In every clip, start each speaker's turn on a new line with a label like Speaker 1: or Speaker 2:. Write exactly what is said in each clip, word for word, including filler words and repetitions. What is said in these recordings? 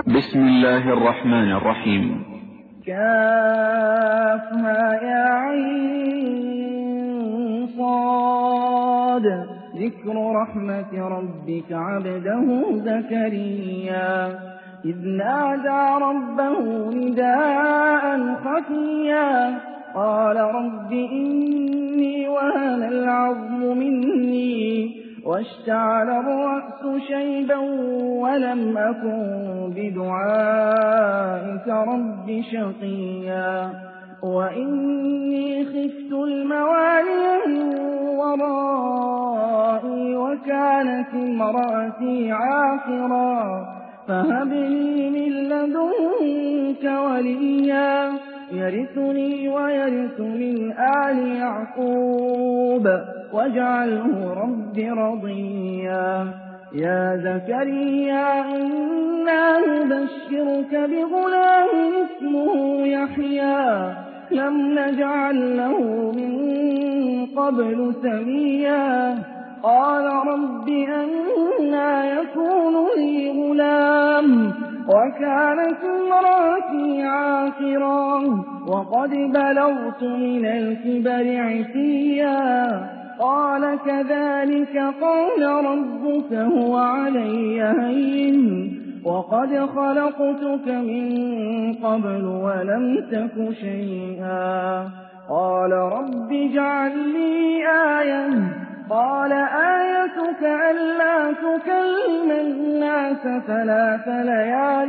Speaker 1: بسم الله الرحمن الرحيم.
Speaker 2: كافها يا عين صاد ذكر رحمة ربك عبده زكريا إذ نادى ربه نداء خفيا قال رب إني وهن العظم مني واشتعل الرأس شيبا ولم أكن بدعائك رب شقيا وإني خفت الموالي من ورائي وكانت امرأتي عاقرا فهب لي من لدنك وليا يرثني ويرث من آل يعقوب واجعله رب رضيا يا زكريا إنا نبشرك بغلام اسمه يحيى لم نجعل له من قبل سميا قال رب أنى يكون لي غلام وكانت امرأتي عاقرا وقد بلغت من الكبر عتيا قال كذلك قال ربك هو علي هين وقد خلقتك من قبل ولم تك شيئا قال رب اجعل لي آية قال آيتك ألا تكلم الناس ثلاث ليال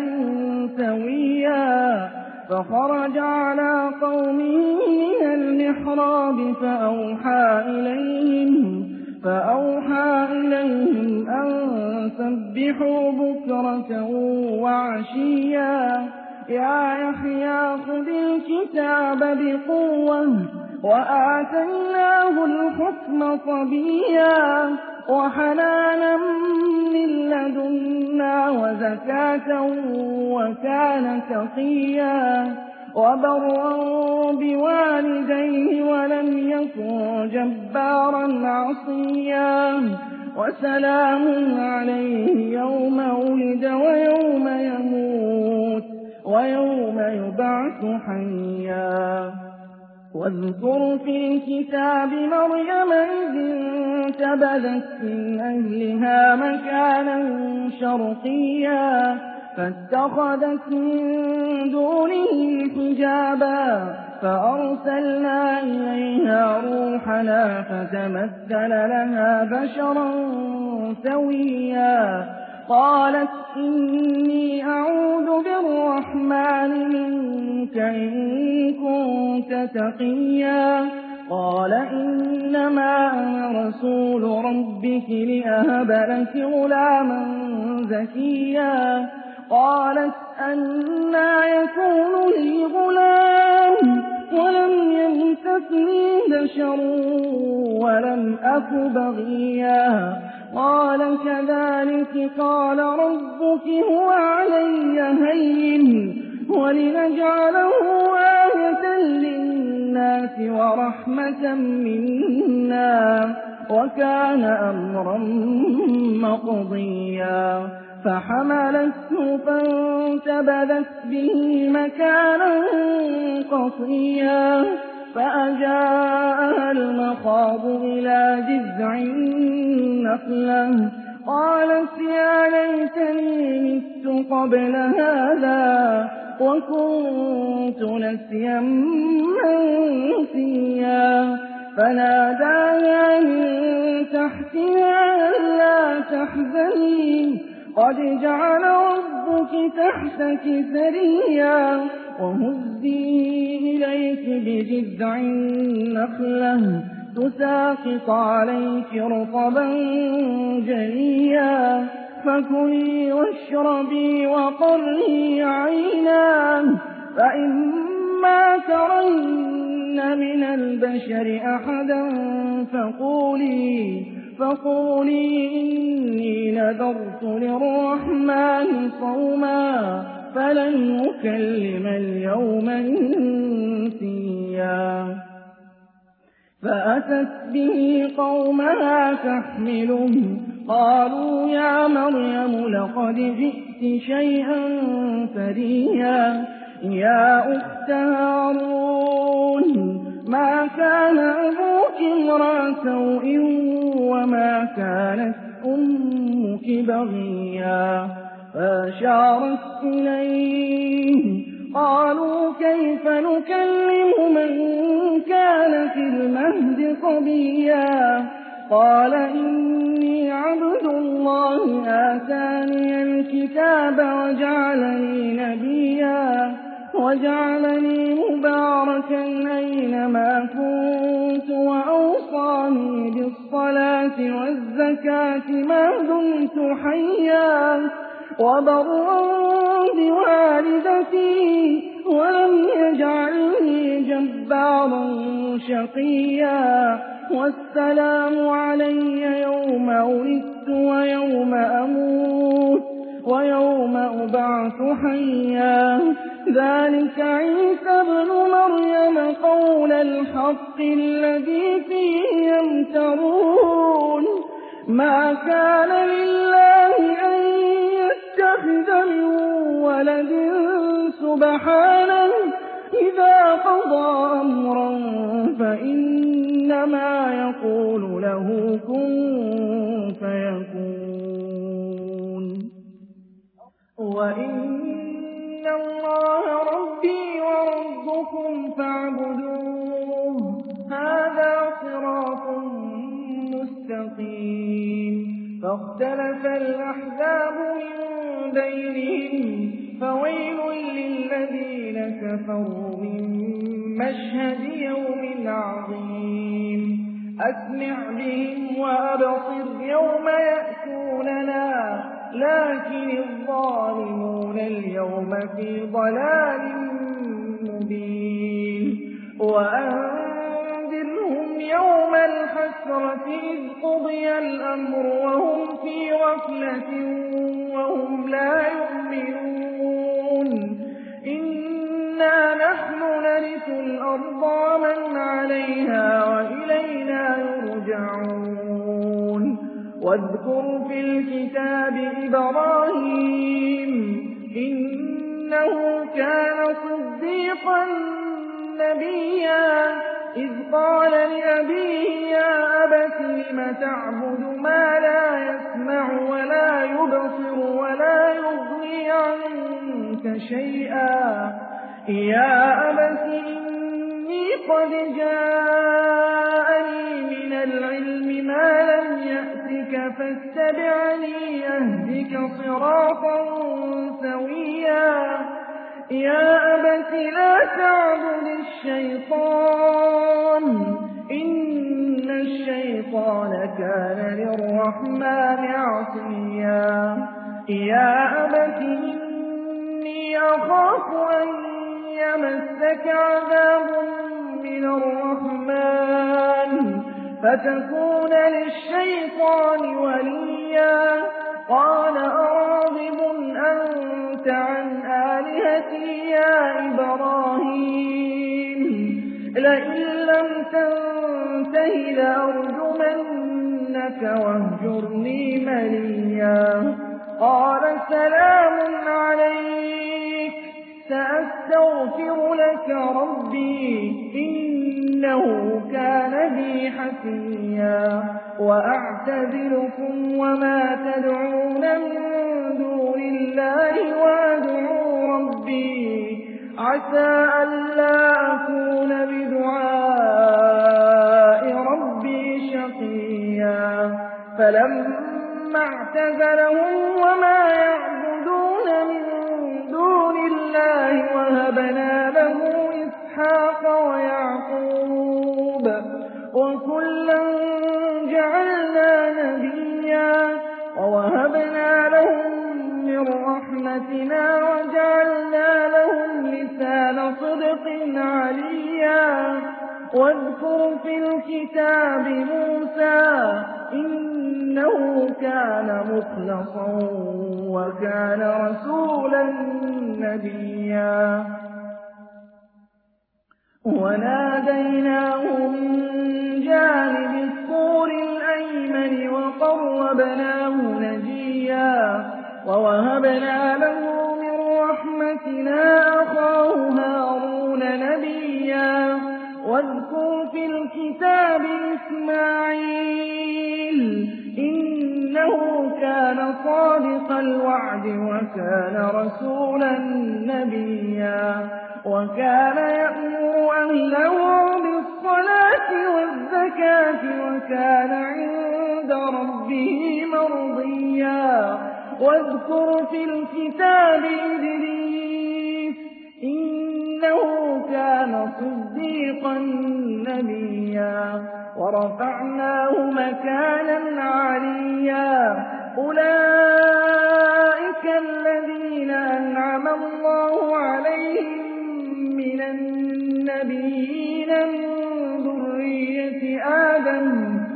Speaker 2: سويا فخرج على قومه من المحراب فأوحى إليهم فأوحى إليهم أن سبحوا بكرة وعشيا يا يحيى خذ الكتاب بقوة وآتيناه الحكم صبيا وحنانا من لدنا وزكاة وكان تقيا وبرا بوالديه ولم يكن جبارا عصيا وسلام عليه يوم ولد ويوم يموت ويوم يبعث حيا واذكر في الكتاب مريم إذ انتبذت من أهلها مكانا شرقيا فاتخذت من دونهم حجابا فأرسلنا إليها روحنا فتمثل لها بشرا سويا قالت إني أعوذ بالرحمن منك إن كنت تقيا قال إنما أنا رسول ربك لأهب لك غلاما زكيا قالت أنى يكون لي غلام ولم يمسسني بشر ولم أك بغيا قال كذلك قال ربك هو علي هين ولنجعله آية للناس ورحمة منا وكان أمرا مقضيا فحملته فانتبذت به مكانا قصيا فأجاءها المخاض إلى جذع النخلة قالت يا ليتني مت قبل هذا وكنت نسيا منسيا فناداها من تحتها ألا تحزني قد جعل ربك تحتك سريا وهزي إليك بجذع النخلة تساقط عليك رطبا جنيا فكلي واشربي وقري عينا فإما ترين من البشر أحدا فقولي فقولي إني نذرت للرحمن صوما فلن أكلم اليوم إنسيا فأتت به قومها تحمله قالوا يا مريم لقد جئت شيئا فريا يا أخت هارون ما كان أبوك امرأ سوء وما كانت أمك بغيا فأشارت إليه قالوا كيف نكلم من كان في المهد صبيا قال إني عبد الله آتاني الكتاب وجعلني نبيا وجعلني مباركا أينما كنت وأوصاني بالصلاة والزكاة ما دمت حيا وبرا بوالدتي ولم يجعلني جبارا شقيا والسلام علي يوم ولدت ويوم أموت ويوم أبعث حيا ذلك عيسى ابن مريم قول الحق الذي فيه يمترون ما كان لله أن يتخذ من ولد سبحانه إذا قضى أمرا فإنما يقول له كن فيكون وإن الله ربي وربكم فاعبدوه هذا صراط مستقيم فاختلف الأحزاب من بينهم فويل للذين كفروا من مشهد يوم عظيم أسمع بهم وأبصر يوم يأتوننا لكن الظالمون اليوم في ضلال مبين وأنذرهم يوم الحسرة إذ قضي الأمر وهم في غفلة وهم لا يؤمنون إنا نحن نرث الأرض ومن عليها وإلينا يرجعون واذكر في الكتاب إبراهيم إنه كان صديقا نبيا إذ قال لأبيه يا أبت لم تعبد ما لا يسمع ولا يبصر ولا يغني عنك شيئا يا أبت إني قد جاءني من العلم ما لم يأتك فاتبعني أهدك صراطا سويا يا أبت لا تعبد الشيطان إن الشيطان كان للرحمن عصيا يا أبت إني أخاف أن يمسك عذاب من الرحمن فتكون للشيطان وليا قال أراغب أنت عن آلهتي يا إبراهيم لئن لم تنته لأرجمنك واهجرني مليا قال سلام عليك سأستغفر لك ربي إنه كان بي حفيا وأعتذركم وما تدعون من دون الله وأدعو ربي عسى ألا أكون بدعاء ربي شقيا فلما اعتزلهم وما يعبدون من دون الله وهبنا له إسحاق ويعقوب وكلا جعلنا نبيا ووهبنا لهم من رحمتنا وجعلنا لهم لسان صدق عليا واذكر في الكتاب موسى إنه كان مخلصا وكان رسولا نبيا وناديناه من جانب الطور الأيمن وقربناه نجيا ووهبنا له من رحمتنا أخاه هارون نبيا واذكر في الكتاب إسماعيل إنه كان صادق الوعد وكان رسولا نبيا وكان يأمر أهله بالصلاة والزكاة وكان عند ربه مرضيا واذكر في الكتاب إدريس إنه كان صديقا نبيا ورفعناه مكانا عليا أولئك الذين أنعم الله عليهم من النبيين من ذرية آدم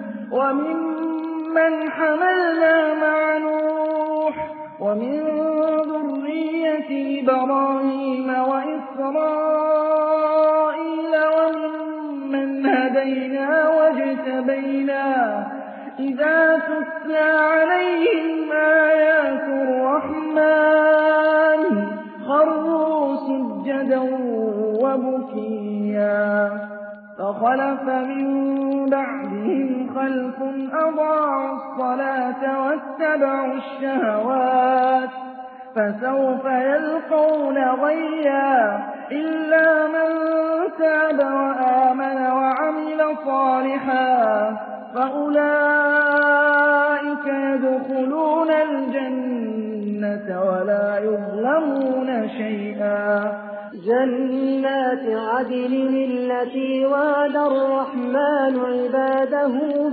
Speaker 2: وممن حملنا مع نوح ومن ذرية إبراهيم وإسرائيل وممن هدينا واجتبينا إذا تتلى عليهم آيات الرحمن خروا سجدا وبكيا فخلف من بعدهم خلف أضاعوا الصلاة واتبعوا الشهوات فسوف يلقون غيا إلا من تاب وآمن وعمل صالحا فأولئك يدخلون الجنة ولا يظلمون شيئا
Speaker 3: جنات عدن التي وعد الرحمن عباده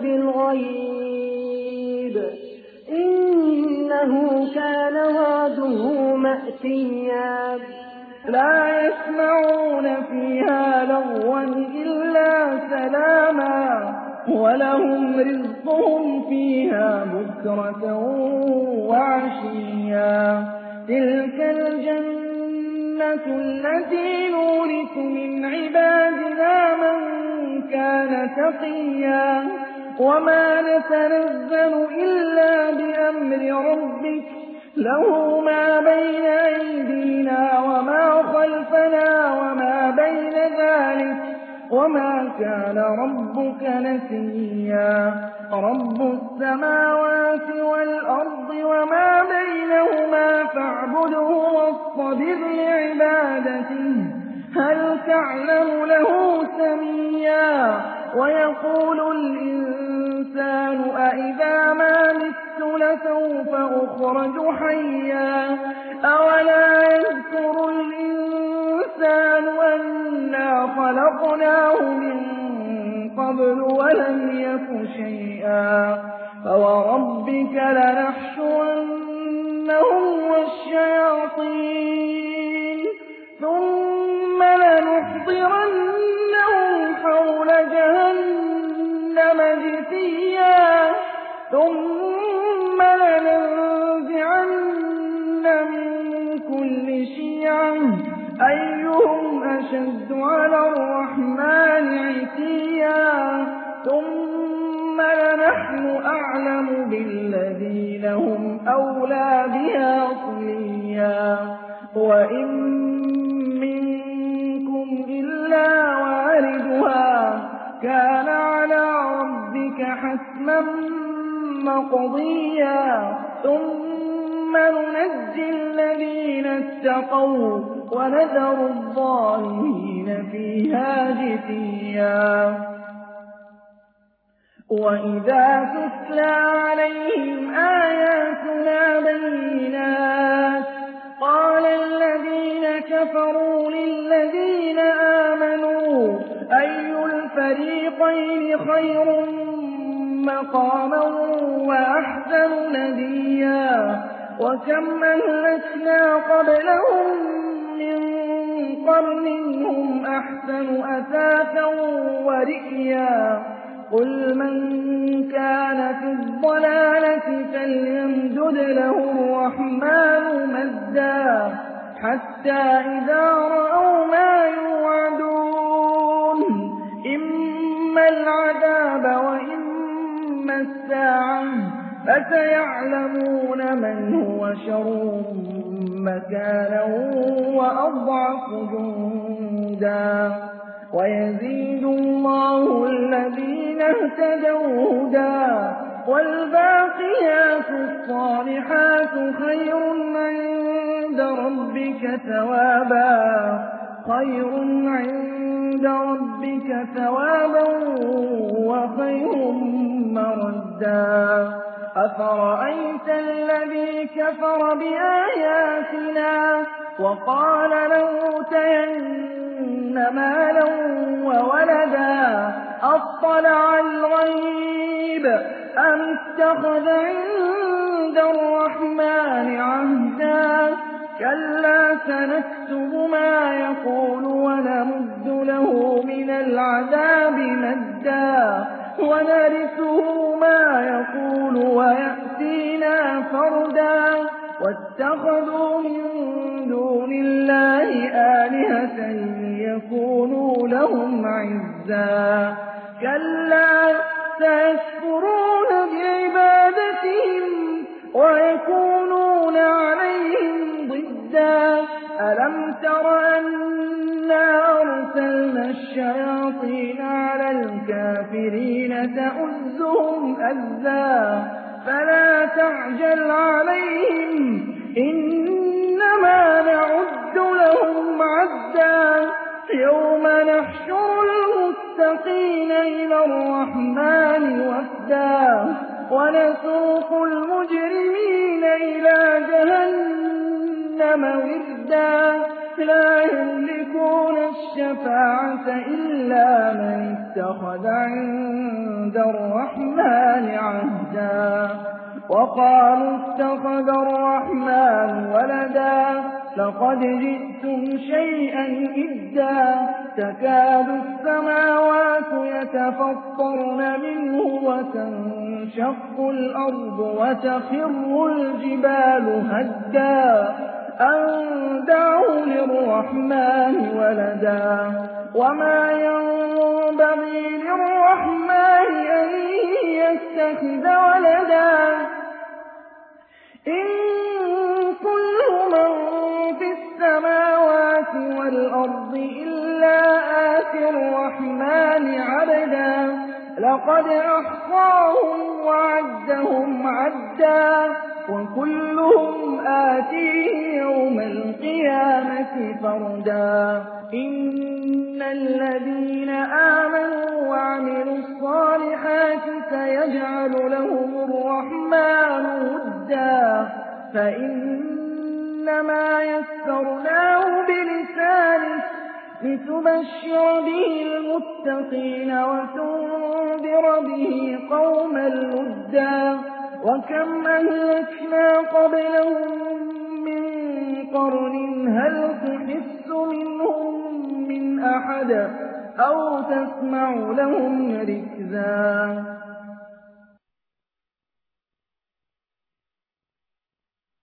Speaker 3: بالغيب إنه كان وعده مأتيا
Speaker 2: لا يسمعون فيها لغوا إلا سلاما ولهم رزقهم فيها بكرة وعشيا تلك الجنة التي نورث من عبادنا من كان تقيا وما نتنزل إلا بأمر ربك له ما بين أيدينا وما خلفنا وما بين ذلك وما كان ربك نسيا رب السماوات والأرض وما بينهما فاعبده واصطبر لعبادته هل تعلم له سميا ويقول الإنسان أإذا ما مت لسوف أخرج حيا أولا يذكر الإنسان أنا خلقناه من قبل ولم يك شيئا فوربك لنحشرنهم والشياطين ثم لنحضرنهم حول جهنم جثيا ثم لننزعن من كل شيعة أيهم أشد على الرحمن عتيا ثم لنحن أعلم بالذين هم أولى بها صليا وإن منكم إلا واردها كان على ربك حتما مقضيا ثم ننجي الذين اتقوا ونذر الظالمين فيها جثيا وإذا تتلى عليهم آياتنا بينات قال الذين كفروا للذين آمنوا أي الفريقين خير مقاما وأحسن نديا وكم أهلكنا قبلهم من قرن هم أحسن أثاثا ورئيا قل من كان في الضلالة فليمدد له الرحمن مدا حتى إذا رأوا ما يوعدون إما العذاب وإما الساعة فسيعلمون من هو شر مكانا وأضعف جندا ويزيد الله الذين اهتدوا هدى والباقيات الصالحات خير عند ربك ثوابا خير عند ربك ثوابا وخير مردا أفرأيت الذي كفر بآياتنا وقال لأوتين مالا وولدا أطلع الغيب أم اتخذ عند الرحمن عهدا كلا سنكتب ما يقول ونمد له من العذاب مدا ونرثه ما يقول ويأتينا فردا واتخذوا من دون الله آلهة ليكونوا لهم عزا كلا سيكفرون بعبادتهم ويكونون عليهم ضدا ألم تر أنا أرسلنا الشياطين على الكافرين تؤزهم أزا فلا تعجل عليهم إنما نعد لهم عدا يوم نحشر المتقين إلى الرحمن وفدا ونسوق المجرمين إلى جهنم وردا لا يملكون الشفاعة إلا من اتخذ عند الرحمن عهدا وقالوا اتخذ الرحمن ولدا لقد جئتم شيئا إدا تكاد السماوات يتفطرن منه وتنشق الأرض وتخر الجبال هدا أن دعوا للرحمن ولدا وما ينبغي للرحمن أن يتخذ ولدا إن كل من في السماوات والأرض إلا آتي الرحمن عبدا لقد أحصاهم وعدهم عدا وكلهم آتيه يوم القيامة فردا إن الذين آمنوا وعملوا الصالحات سيجعل لهم الرحمن ودا فإنما يسرناه بلسانك لتبشر به المتقين وتنذر به قوما لدا وكم أهلكنا قبلهم من قرن هل تحس منهم من أحد أو تسمع لهم ركزا